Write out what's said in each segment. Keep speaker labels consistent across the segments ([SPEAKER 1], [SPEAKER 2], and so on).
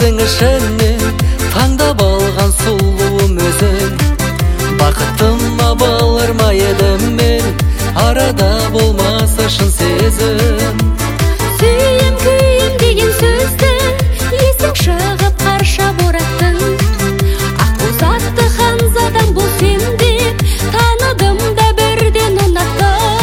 [SPEAKER 1] көзің ішінен таңдап алған сұлуым өзің. Бақытыма балар ма едім мен, арада болмаса шын сезім.
[SPEAKER 2] Сүйем күйем деген сөзді есің шығып қарша бораттың. Аққу затты ханзадан бұл сен деп таныдым да бірден ұнаттым.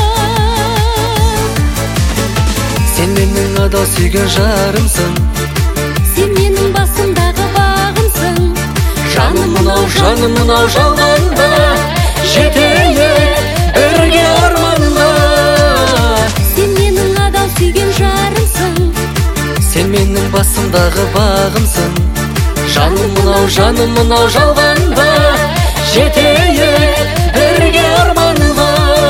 [SPEAKER 1] Сен менің адал сүйген жарымсың,
[SPEAKER 2] сен менің басымдағы бағымсың.
[SPEAKER 1] жаным мынау жалғанда жетейік бірге арманда.
[SPEAKER 2] Сен менің адал сүйген жарымсың,
[SPEAKER 1] Сен менің басымдағы бағымсың. Жаным мынау жалғанда жетейік бірге арманға.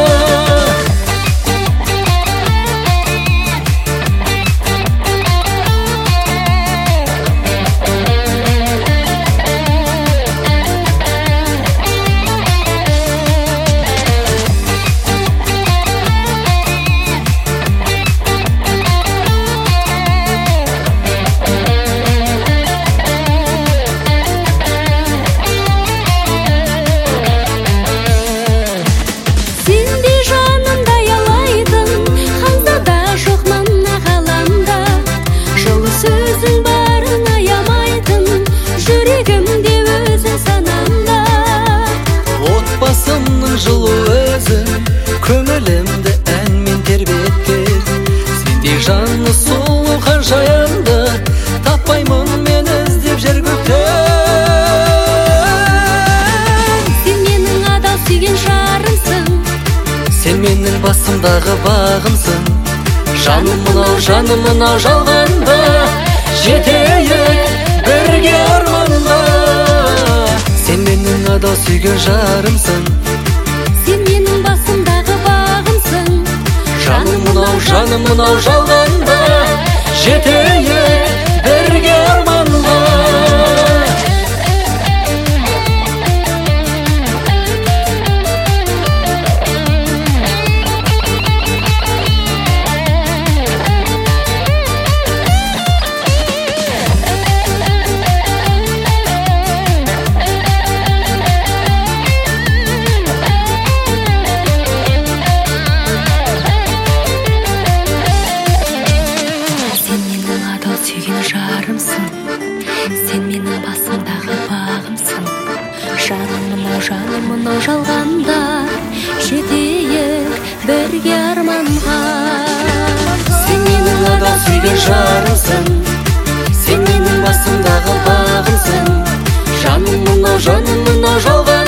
[SPEAKER 1] Жылу өзің көңілімді әнмен тербеткен. Сендей жаны сұлу ханшайымды таппаймын мен іздеп жер көктен.
[SPEAKER 2] Сен менің адал сүйген жарымсың,
[SPEAKER 1] сен менің басымдағы бағымсың. Жаным мынау жалғанда жетейік бірге арманда. Сен менің адал сүйген жарымсың,
[SPEAKER 2] сен менің басымдағы бағымсың.
[SPEAKER 1] жаным мынау жалғанда жетейік бірге арманға.
[SPEAKER 2] Сүйген жарымсың, сен менің басымдағы бағымсың. Жаным мынау жалғанда жетейік бірге арманға.
[SPEAKER 1] Сен менің адал сүйген жарымсың, сен менің басымдағы бағымсың. Жаным мынау жалғанда